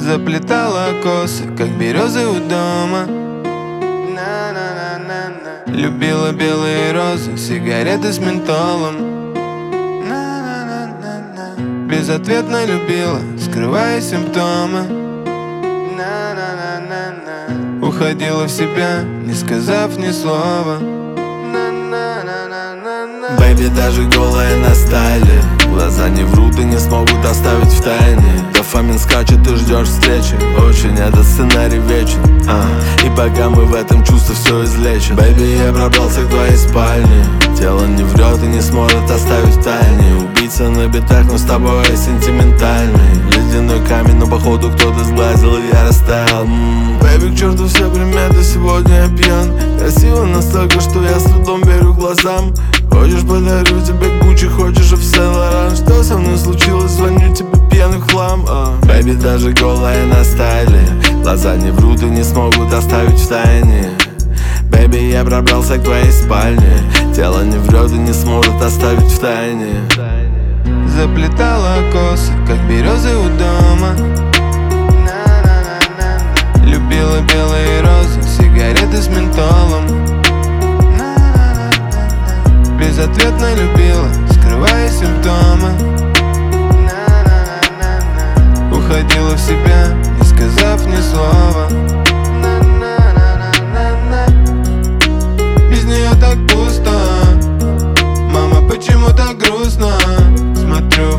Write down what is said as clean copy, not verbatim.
Заплетала косы, как березы у дома. Любила белые розы, сигареты с ментолом. Безответно любила, скрывая симптомы. Уходила в себя, не сказав ни слова. Бэйби, даже голая на стайле, глаза не врут и не смогут оставить в тайне. Дофамин скачет, ты ждешь встречи, очень этот сценарий вечен. И пока мы в этом чувстве все излечим. Бэйби, я пробрался к твоей спальне. Тело не врет и не сможет оставить в тайне. Убийца на битах, но с тобой сентиментальный. Ледяной камень, но походу кто-то сглазил, и я растаял. Бэйби, к черту все приметы, сегодня я пьян. Красиво настолько, что я с трудом верю глазам. Хочешь, подарю тебе Гуччи, хочешь в Сен-Лоран. Что со мной случилось, звоню тебе пьяный в хлам. Бэйби, даже голая на стайле, глаза не врут и не смогут оставить в тайне. Бэйби, я пробрался к твоей спальне. Тело не врет и не сможет оставить в тайне. Заплетала косы, как березы у дома. Любила белые розы, сигареты с ментолом. Безответно любила, скрывая симптомы. Уходила в себя, не сказав ни слова. Без нее так пусто. Мама, почему так грустно? Смотрю